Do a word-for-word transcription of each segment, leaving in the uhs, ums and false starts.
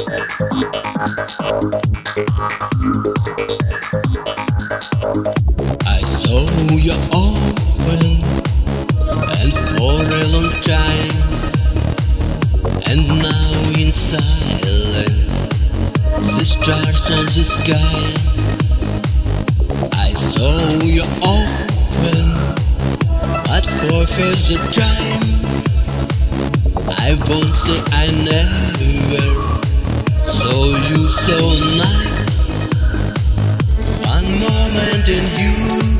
I saw you open and for a long time, and now in silence the stars on the sky. I saw you open, but for further time I won't say I never saw you so nice. One moment and you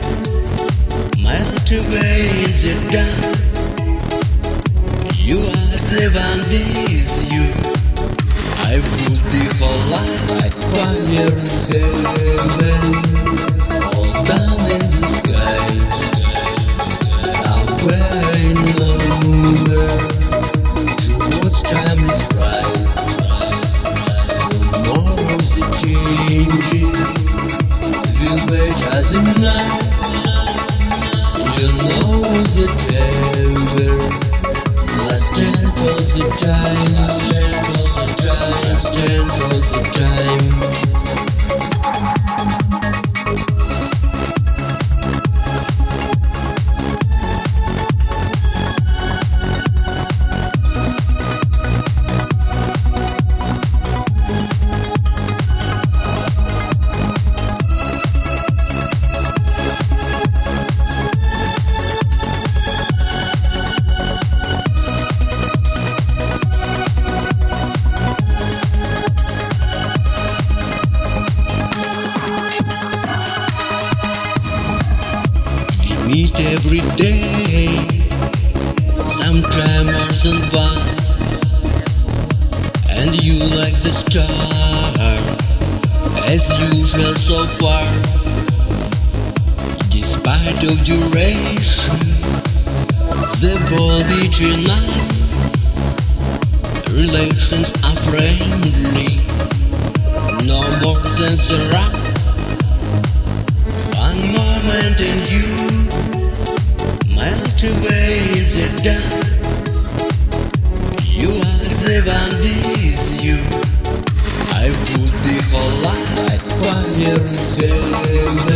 melt away in the dark. You are the one with you I put the whole life like fire in heaven, all down in the sky, somewhere in nowhere, towards timeless rise. Tomorrow's the changes, we wait as in night. You know the terror, last chance for the time, last chance for the time. Meet every day, sometime more than once, and you like the star, as usual so far. Despite of duration, the bond between us, relations are friendly, no more than the rough. One moment and you melt away in the dark. You are the one with you I put the whole life like fire in heaven.